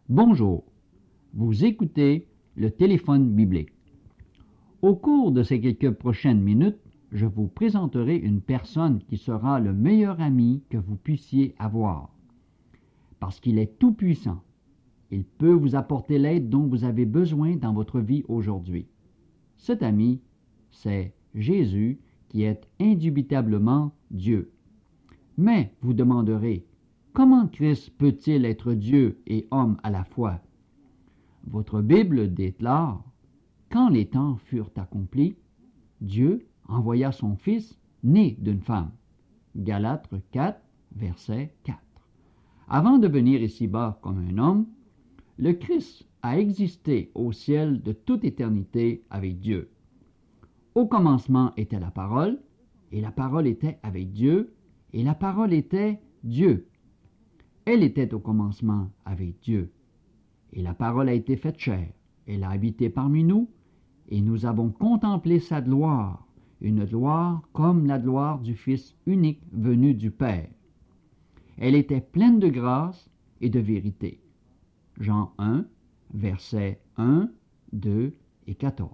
Bonjour, vous écoutez le téléphone biblique. Au cours de ces quelques prochaines minutes, je vous présenterai une personne qui sera le meilleur ami que vous puissiez avoir. Parce qu'il est tout-puissant, il peut vous apporter l'aide dont vous avez besoin dans votre vie aujourd'hui. Cet ami, c'est Jésus qui est indubitablement Dieu. Mais vous demanderez, comment Christ peut-il être Dieu et homme à la fois? Votre Bible déclare, quand les temps furent accomplis, Dieu envoya son Fils né d'une femme. Galates 4, verset 4. Avant de venir ici-bas comme un homme, le Christ a existé au ciel de toute éternité avec Dieu. Au commencement était la parole, et la parole était avec Dieu, et la parole était Dieu. Elle était au commencement avec Dieu. Et la parole a été faite chair. Elle a habité parmi nous, et nous avons contemplé sa gloire, une gloire comme la gloire du Fils unique venu du Père. Elle était pleine de grâce et de vérité. Jean 1, versets 1, 2 et 14.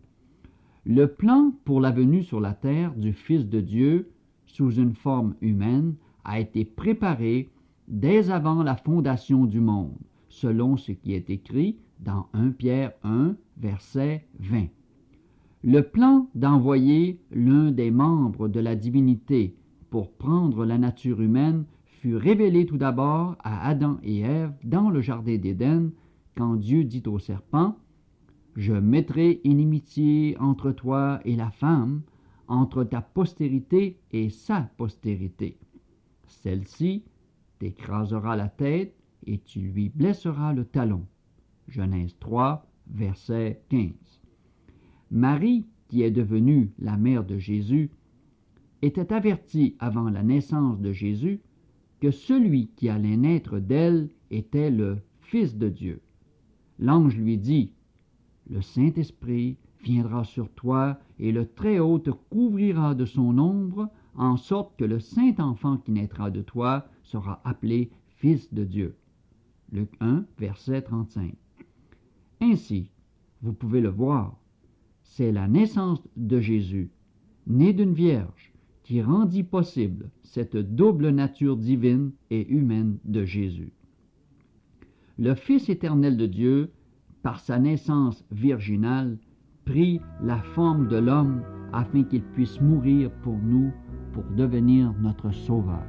Le plan pour la venue sur la terre du Fils de Dieu, sous une forme humaine, a été préparé dès avant la fondation du monde, selon ce qui est écrit dans 1 Pierre 1, verset 20. Le plan d'envoyer l'un des membres de la divinité pour prendre la nature humaine fut révélé tout d'abord à Adam et Ève dans le jardin d'Éden, quand Dieu dit au serpent, « Je mettrai inimitié entre toi et la femme, entre ta postérité et sa postérité. Celle-ci t'écrasera la tête et tu lui blesseras le talon. » Genèse 3, verset 15. Marie, qui est devenue la mère de Jésus, était avertie avant la naissance de Jésus que celui qui allait naître d'elle était le Fils de Dieu. L'ange lui dit, « Le Saint-Esprit viendra sur toi et le Très-Haut te couvrira de son ombre, en sorte que le saint enfant qui naîtra de toi sera appelé Fils de Dieu. » Luc 1, verset 35. Ainsi, vous pouvez le voir, c'est la naissance de Jésus, né d'une vierge, qui rendit possible cette double nature divine et humaine de Jésus. Le Fils éternel de Dieu, par sa naissance virginale, prit la forme de l'homme afin qu'il puisse mourir pour nous, pour devenir notre Sauveur.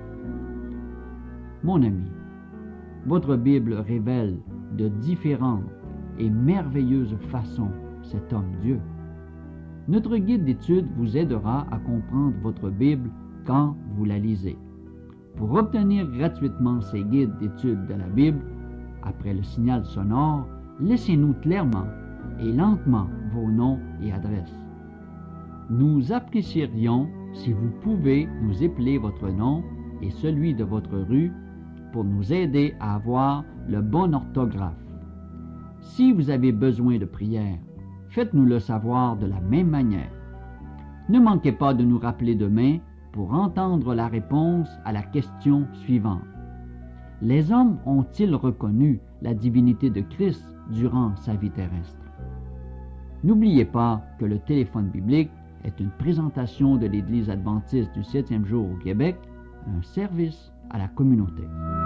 Mon ami, votre Bible révèle de différentes et merveilleuses façons cet homme Dieu. Notre guide d'étude vous aidera à comprendre votre Bible quand vous la lisez. Pour obtenir gratuitement ces guides d'étude de la Bible, après le signal sonore, laissez-nous clairement et lentement vos noms et adresses. Nous apprécierions si vous pouvez nous épeler votre nom et celui de votre rue pour nous aider à avoir le bon orthographe. Si vous avez besoin de prière, faites-nous le savoir de la même manière. Ne manquez pas de nous rappeler demain pour entendre la réponse à la question suivante. Les hommes ont-ils reconnu la divinité de Christ durant sa vie terrestre? N'oubliez pas que le téléphone biblique est une présentation de l'Église adventiste du 7e jour au Québec, un service à la communauté.